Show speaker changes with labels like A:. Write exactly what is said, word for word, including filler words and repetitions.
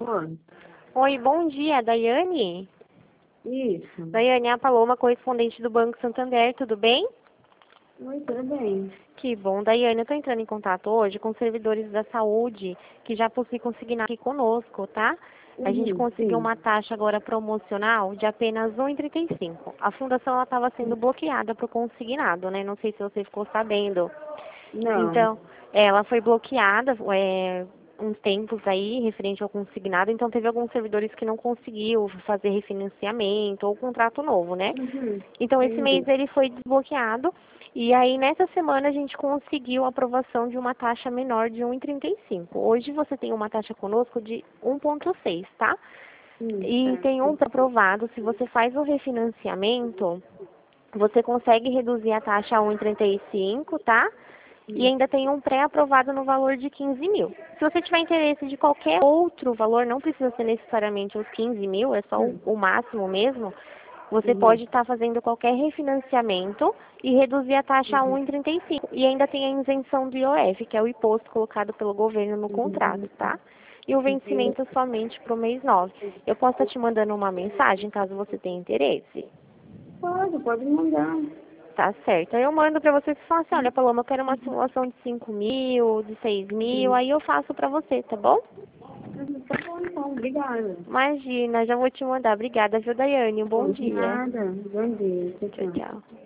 A: Oi.
B: Oi, bom dia, Daiane?
A: Isso.
B: Daiane, é a Paloma, correspondente do Banco Santander, tudo bem?
A: Oi, tudo bem?
B: Que bom, Daiane, eu estou entrando em contato hoje com os servidores da saúde que já possuem consignado aqui conosco, tá? A gente
A: Uhum,
B: conseguiu
A: sim.
B: uma taxa agora promocional de apenas um real e trinta e cinco centavos. A fundação estava sendo bloqueada para o consignado, né? Não sei se você ficou sabendo.
A: Não.
B: Então, ela foi bloqueada é, uns tempos aí, referente ao consignado, então teve alguns servidores que não conseguiu fazer refinanciamento ou contrato novo, né?
A: Uhum,
B: Então, esse mês
A: entendi.
B: ele foi desbloqueado e aí nessa semana a gente conseguiu a aprovação de uma taxa menor de um real e trinta e cinco. Hoje você tem uma taxa conosco de um vírgula seis, tá?
A: Hum,
B: E tem um
A: certo.
B: aprovado, se você faz o refinanciamento, você consegue reduzir a taxa a um vírgula trinta e cinco, tá? E
A: Hum,
B: ainda tem um pré-aprovado no valor de quinze mil. Se você tiver interesse de qualquer outro valor, não precisa ser necessariamente os quinze mil, é só o,
A: hum,
B: o máximo mesmo, você
A: uhum,
B: pode estar fazendo qualquer refinanciamento e reduzir a taxa a
A: uhum,
B: um vírgula trinta e cinco. E ainda tem a isenção do I O F, que é o imposto colocado pelo governo no contrato,
A: uhum,
B: tá? E o
A: entendi.
B: vencimento é somente para o mês nove. Eu posso estar te mandando uma mensagem, caso você tenha interesse?
A: Pode, pode mandar.
B: Tá certo. Aí eu mando pra você e fala assim, olha, Paloma, eu quero uma simulação de cinco mil, de seis mil,
A: Uhum.
B: aí eu faço pra você, tá bom?
A: Uhum, tá bom, então. Obrigada.
B: Imagina, já vou te mandar. Obrigada, viu, Daiane? Um bom
A: Bom, de
B: dia.
A: nada. Bom dia. Tchau,
B: Tchau,
A: tchau.
B: tchau.